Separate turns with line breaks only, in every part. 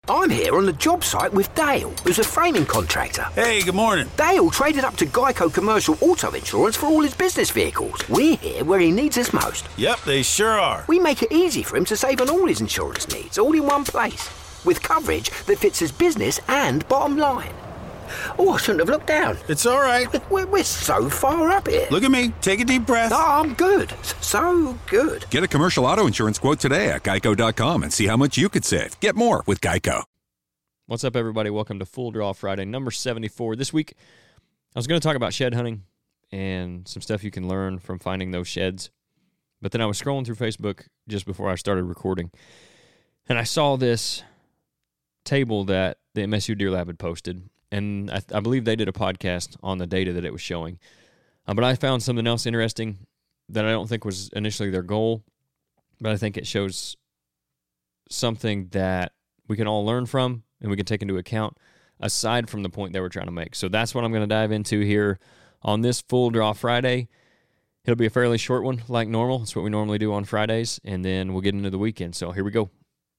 I'm here on the job site with Dale, who's a framing contractor.
Hey, good morning.
Dale traded up to Geico Commercial Auto Insurance for all his business vehicles. We're here where he needs us most.
Yep, they sure are.
We make it easy for him to save on all his insurance needs, all in one place, with coverage that fits his business and bottom line. Oh, I shouldn't have looked down.
It's all right.
We're so far up here.
Look at me. Take a deep breath.
Oh, I'm good. So good.
Get a commercial auto insurance quote today at geico.com and see how much you could save. Get more with Geico.
What's up, everybody? Welcome to Full Draw Friday, number 74. This week, I was going to talk about shed hunting and some stuff you can learn from finding those sheds. But then I was scrolling through Facebook just before I started recording, and I saw this table that the MSU Deer Lab had posted. And I believe they did a podcast on the data that it was showing. But I found something else interesting that I don't think was initially their goal, but I think it shows something that we can all learn from and we can take into account aside from the point they were trying to make. So that's what I'm going to dive into here on this Full Draw Friday. It'll be a fairly short one like normal. It's what we normally do on Fridays, and then we'll get into the weekend. So here we go.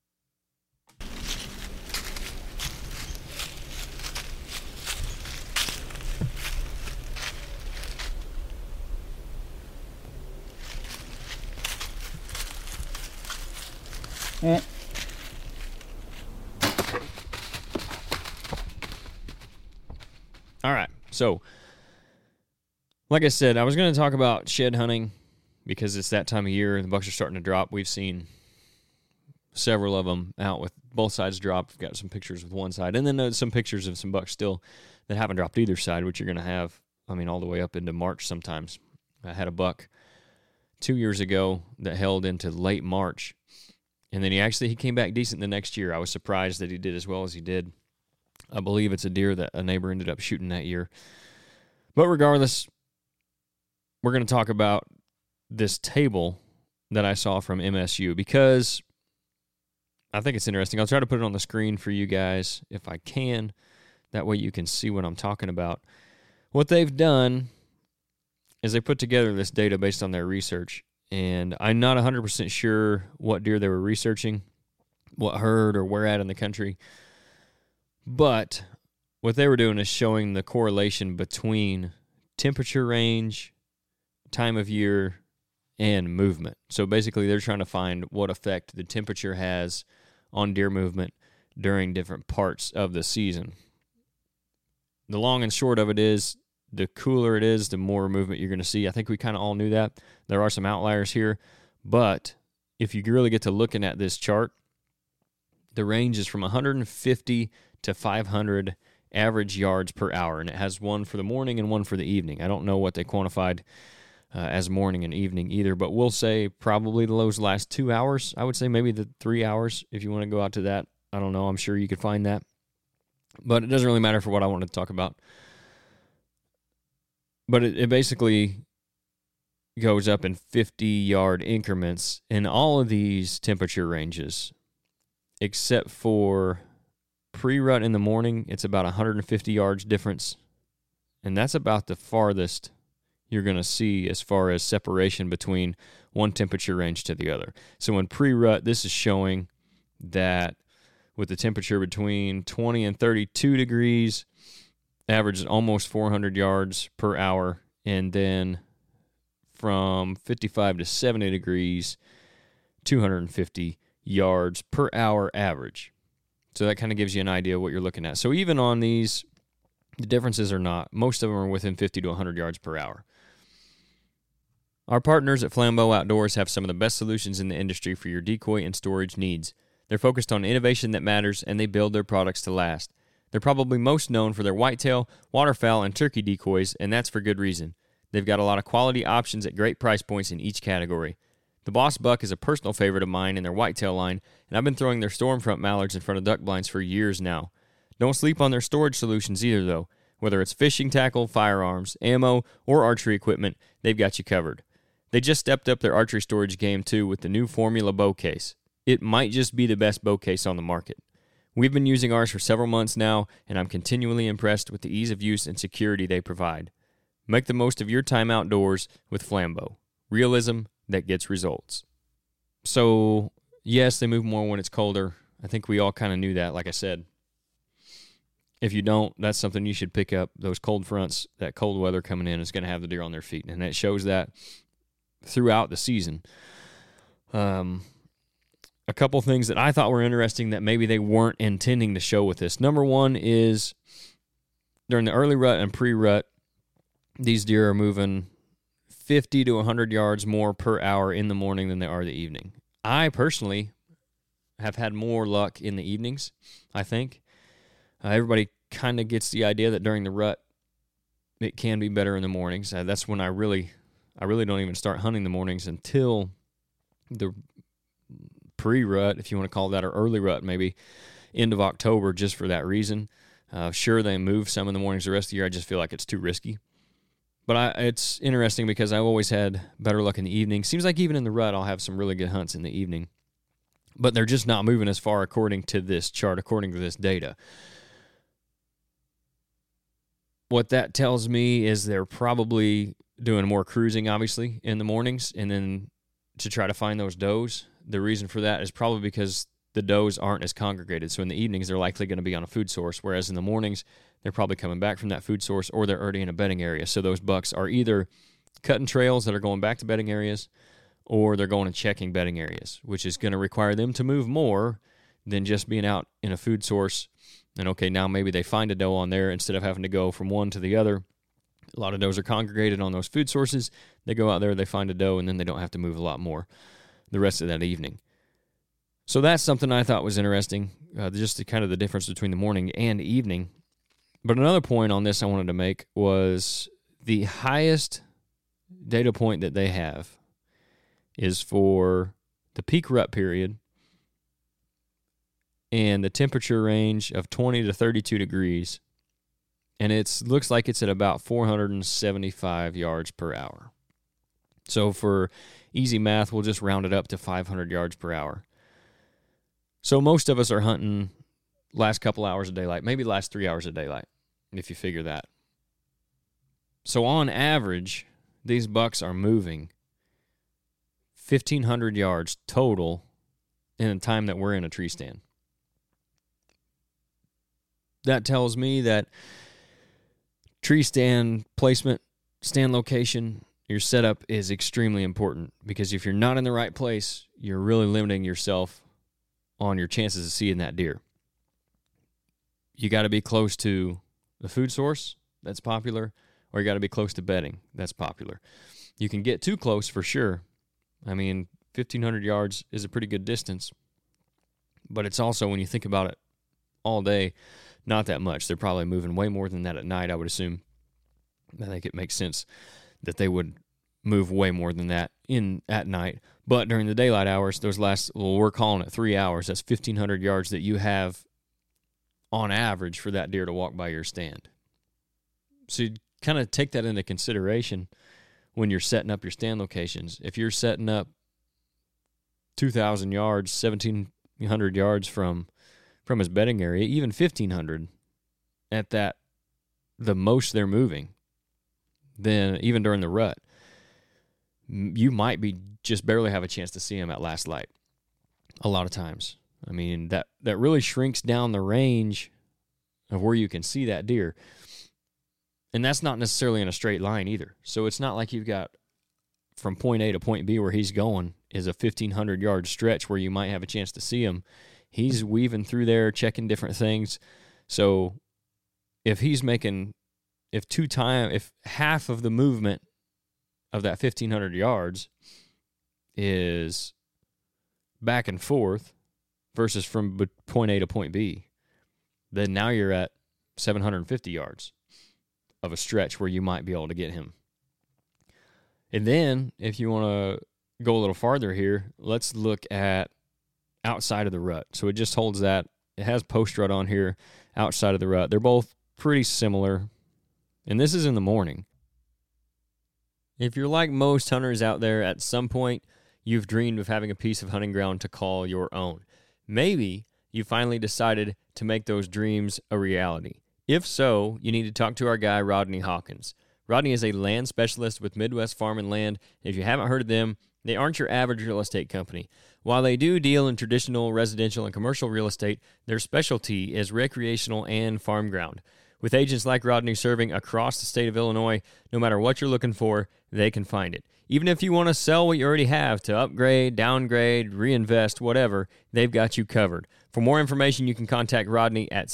All right, so like I said, I was going to talk about shed hunting because it's that time of year. The bucks are starting to drop. We've seen several of them out with both sides drop. We've got some pictures with one side, and then some pictures of some bucks still that haven't dropped either side, which you're going to have, all the way up into March sometimes. I had a buck 2 years ago that held into late March. And then he came back decent the next year. I was surprised that he did as well as he did. I believe it's a deer that a neighbor ended up shooting that year. But regardless, we're going to talk about this table that I saw from MSU because I think it's interesting. I'll try to put it on the screen for you guys if I can. That way you can see what I'm talking about. What they've done is they put together this data based on their research. And I'm not 100% sure what deer they were researching, what herd or where at in the country. But what they were doing is showing the correlation between temperature range, time of year, and movement. So basically they're trying to find what effect the temperature has on deer movement during different parts of the season. The long and short of it is, the cooler it is, the more movement you're going to see. I think we kind of all knew that. There are some outliers here, but if you really get to looking at this chart, the range is from 150 to 500 average yards per hour, and it has one for the morning and one for the evening. I don't know what they quantified as morning and evening either, but we'll say probably those last 2 hours. I would say maybe the 3 hours if you want to go out to that. I don't know. I'm sure you could find that, but it doesn't really matter for what I wanted to talk about. But it basically goes up in 50-yard increments in all of these temperature ranges, except for pre-rut in the morning. It's about 150 yards difference, and that's about the farthest you're going to see as far as separation between one temperature range to the other. So in pre-rut, this is showing that with the temperature between 20 and 32 degrees, averages almost 400 yards per hour, and then from 55 to 70 degrees, 250 yards per hour average. So that kind of gives you an idea of what you're looking at. So even on these, the differences are not. Most of them are within 50 to 100 yards per hour. Our partners at Flambeau Outdoors have some of the best solutions in the industry for your decoy and storage needs. They're focused on innovation that matters, and they build their products to last. They're probably most known for their whitetail, waterfowl, and turkey decoys, and that's for good reason. They've got a lot of quality options at great price points in each category. The Boss Buck is a personal favorite of mine in their whitetail line, and I've been throwing their Stormfront mallards in front of duck blinds for years now. Don't sleep on their storage solutions either, though. Whether it's fishing tackle, firearms, ammo, or archery equipment, they've got you covered. They just stepped up their archery storage game, too, with the new Formula bow case. It might just be the best bow case on the market. We've been using ours for several months now, and I'm continually impressed with the ease of use and security they provide. Make the most of your time outdoors with Flambeau. Realism that gets results. So, yes, they move more when it's colder. I think we all kind of knew that, like I said. If you don't, that's something you should pick up. Those cold fronts, that cold weather coming in is going to have the deer on their feet, and it shows that throughout the season. A couple things that I thought were interesting that maybe they weren't intending to show with this. Number one is during the early rut and pre-rut, these deer are moving 50 to 100 yards more per hour in the morning than they are the evening. I personally have had more luck in the evenings, I think. Everybody kind of gets the idea that during the rut, it can be better in the mornings. That's when I really don't even start hunting the mornings until the pre-rut, if you want to call that, or early rut, maybe end of October, just for that reason. Sure, they move some in the mornings the rest of the year. I just feel like it's too risky. But it's interesting because I've always had better luck in the evening. Seems like even in the rut, I'll have some really good hunts in the evening. But they're just not moving as far according to this chart, according to this data. What that tells me is they're probably doing more cruising, obviously, in the mornings, and then to try to find those does. The reason for that is probably because the does aren't as congregated. So in the evenings, they're likely going to be on a food source, whereas in the mornings, they're probably coming back from that food source, or they're already in a bedding area. So those bucks are either cutting trails that are going back to bedding areas, or they're going and checking bedding areas, which is going to require them to move more than just being out in a food source. And okay, now maybe they find a doe on there instead of having to go from one to the other. A lot of does are congregated on those food sources. They go out there, they find a doe, and then they don't have to move a lot more the rest of that evening. So that's something I thought was interesting, just the difference between the morning and evening. But another point on this I wanted to make was the highest data point that they have is for the peak rut period and the temperature range of 20 to 32 degrees. And it looks like it's at about 475 yards per hour. So for easy math, we'll just round it up to 500 yards per hour. So most of us are hunting last couple hours of daylight, maybe last 3 hours of daylight, if you figure that. So on average, these bucks are moving 1,500 yards total in the time that we're in a tree stand. That tells me that tree stand placement, stand location, your setup is extremely important, because if you're not in the right place, you're really limiting yourself on your chances of seeing that deer. You got to be close to the food source, that's popular, or you got to be close to bedding, that's popular. You can get too close for sure. I mean, 1,500 yards is a pretty good distance, but it's also, when you think about it all day, not that much. They're probably moving way more than that at night, I would assume. I think it makes sense that they would move way more than that at night. But during the daylight hours, we're calling it 3 hours. That's 1,500 yards that you have on average for that deer to walk by your stand. So you kind of take that into consideration when you're setting up your stand locations. If you're setting up 2,000 yards, 1,700 yards from his bedding area, even 1,500 at that, the most they're moving, then even during the rut, you might be just barely have a chance to see him at last light a lot of times. I mean, that really shrinks down the range of where you can see that deer. And that's not necessarily in a straight line either. So it's not like you've got from point A to point B where he's going is a 1,500-yard stretch where you might have a chance to see him. He's weaving through there, checking different things. So if half of the movement of that 1,500 yards is back and forth versus from point A to point B, then now you're at 750 yards of a stretch where you might be able to get him. And then, if you want to go a little farther here, let's look at outside of the rut. So it just holds that. It has post-rut on here, outside of the rut. They're both pretty similar. And this is in the morning. If you're like most hunters out there, at some point, you've dreamed of having a piece of hunting ground to call your own. Maybe you finally decided to make those dreams a reality. If so, you need to talk to our guy, Rodney Hawkins. Rodney is a land specialist with Midwest Farm and Land. If you haven't heard of them, they aren't your average real estate company. While they do deal in traditional residential and commercial real estate, their specialty is recreational and farm ground. With agents like Rodney serving across the state of Illinois, no matter what you're looking for, they can find it. Even if you want to sell what you already have to upgrade, downgrade, reinvest, whatever, they've got you covered. For more information, you can contact Rodney at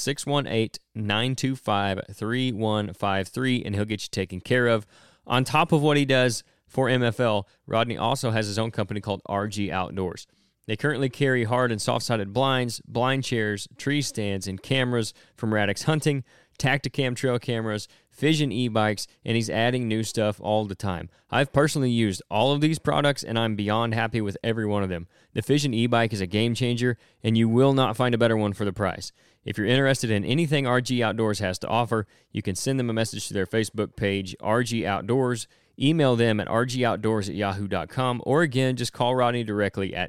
618-925-3153, and he'll get you taken care of. On top of what he does for MFL, Rodney also has his own company called RG Outdoors. They currently carry hard and soft-sided blinds, blind chairs, tree stands, and cameras from Radix Hunting, Tacticam trail cameras, Fission e-bikes, and he's adding new stuff all the time. I've personally used all of these products, and I'm beyond happy with every one of them. The Fission e-bike is a game changer, and you will not find a better one for the price. If you're interested in anything RG Outdoors has to offer, you can send them a message to their Facebook page, RG Outdoors, email them at rgoutdoors@yahoo.com, or again, just call Rodney directly at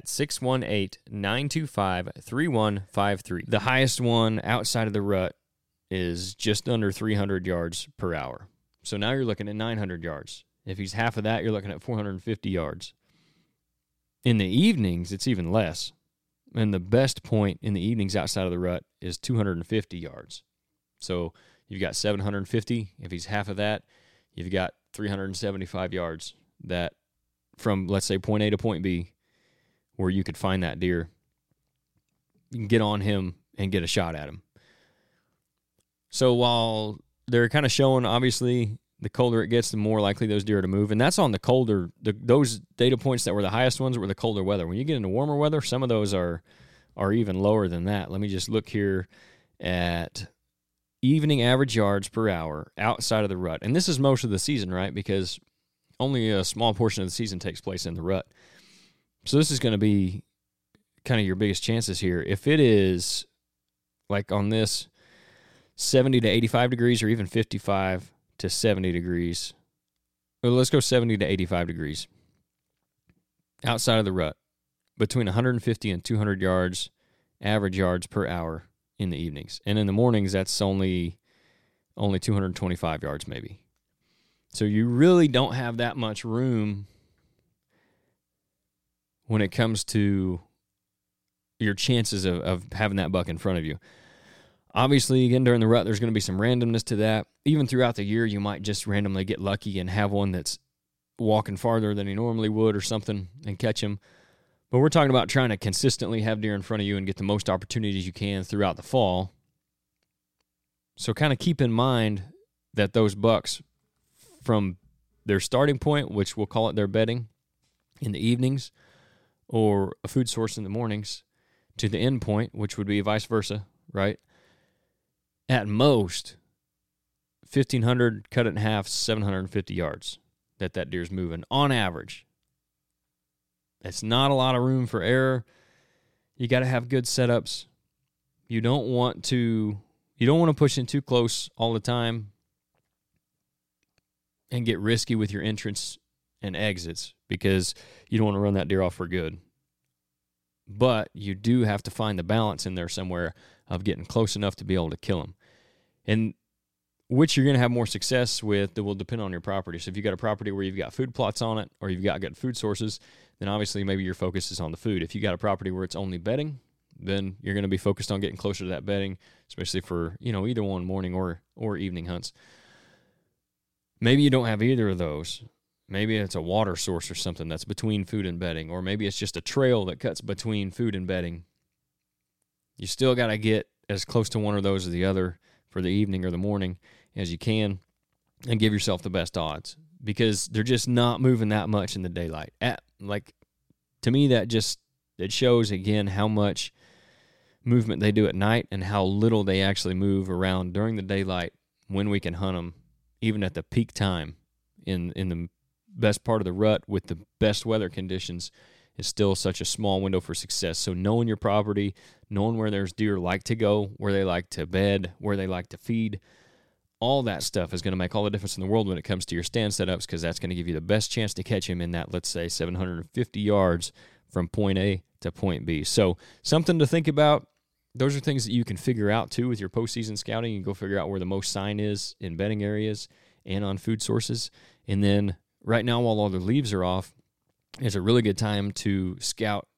618-925-3153. The highest one outside of the rut is just under 300 yards per hour. So now you're looking at 900 yards. If he's half of that, you're looking at 450 yards. In the evenings, it's even less. And the best point in the evenings outside of the rut is 250 yards. So you've got 750. If he's half of that, you've got 375 yards that from, let's say, point A to point B, where you could find that deer. You can get on him and get a shot at him. So while they're kind of showing, obviously, the colder it gets, the more likely those deer are to move. And that's on the colder, those data points that were the highest ones were the colder weather. When you get into warmer weather, some of those are even lower than that. Let me just look here at evening average yards per hour outside of the rut. And this is most of the season, right? Because only a small portion of the season takes place in the rut. So this is going to be kind of your biggest chances here. If it is, like on this, 70 to 85 degrees or even 55 to 70 degrees. Well, let's go 70 to 85 degrees. Outside of the rut, between 150 and 200 yards, average yards per hour in the evenings. And in the mornings, that's only 225 yards maybe. So you really don't have that much room when it comes to your chances of having that buck in front of you. Obviously, again, during the rut, there's going to be some randomness to that. Even throughout the year, you might just randomly get lucky and have one that's walking farther than he normally would or something and catch him. But we're talking about trying to consistently have deer in front of you and get the most opportunities you can throughout the fall. So kind of keep in mind that those bucks from their starting point, which we'll call it their bedding in the evenings, or a food source in the mornings, to the end point, which would be vice versa, right? At most, 1,500, cut it in half, 750 yards that deer's moving on average. That's not a lot of room for error. You got to have good setups. You don't want to push in too close all the time and get risky with your entrance and exits because you don't want to run that deer off for good. But you do have to find the balance in there somewhere of getting close enough to be able to kill him. And which you're going to have more success with that will depend on your property. So if you've got a property where you've got food plots on it or you've got good food sources, then obviously maybe your focus is on the food. If you got a property where it's only bedding, then you're going to be focused on getting closer to that bedding, especially for, either one morning or evening hunts. Maybe you don't have either of those. Maybe it's a water source or something that's between food and bedding, or maybe it's just a trail that cuts between food and bedding. You still got to get as close to one of those or the other for the evening or the morning as you can and give yourself the best odds because they're just not moving that much in the daylight. To me, it shows again how much movement they do at night and how little they actually move around during the daylight when we can hunt them, even at the peak time in the best part of the rut with the best weather conditions is still such a small window for success. So knowing your property, knowing where there's deer like to go, where they like to bed, where they like to feed, all that stuff is going to make all the difference in the world when it comes to your stand setups because that's going to give you the best chance to catch him in that, let's say, 750 yards from point A to point B. So something to think about. Those are things that you can figure out, too, with your postseason scouting. You can go figure out where the most sign is in bedding areas and on food sources. And then right now, while all the leaves are off, it's a really good time to scout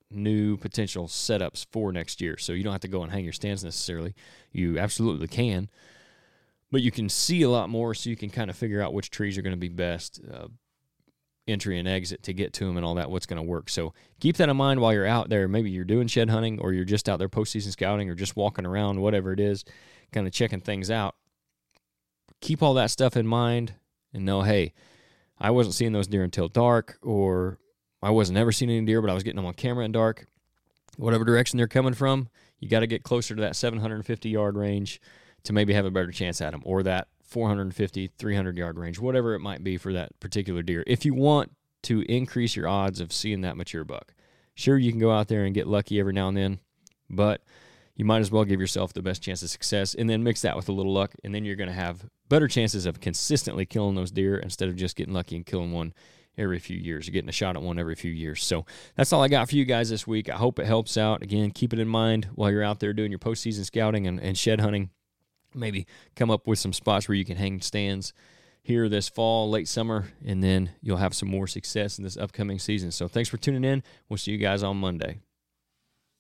new potential setups for next year. So you don't have to go and hang your stands necessarily. You absolutely can. But you can see a lot more, so you can kind of figure out which trees are going to be best, entry and exit to get to them and all that, what's going to work. So keep that in mind while you're out there. Maybe you're doing shed hunting, or you're just out there postseason scouting, or just walking around, whatever it is, kind of checking things out. Keep all that stuff in mind and know, hey, I wasn't seeing those deer until dark, or I wasn't ever seeing any deer, but I was getting them on camera in dark. Whatever direction they're coming from, you got to get closer to that 750-yard range to maybe have a better chance at them, or that 450, 300-yard range, whatever it might be for that particular deer, if you want to increase your odds of seeing that mature buck. Sure, you can go out there and get lucky every now and then, but you might as well give yourself the best chance of success, and then mix that with a little luck, and then you're going to have better chances of consistently killing those deer instead of just getting lucky and killing one every few years. You're getting a shot at one every few years. So that's all I got for you guys this week. I hope it helps out. Again, keep it in mind while you're out there doing your postseason scouting and shed hunting. Maybe come up with some spots where you can hang stands here this fall, late summer, and then you'll have some more success in this upcoming season. So thanks for tuning in. We'll see you guys on Monday.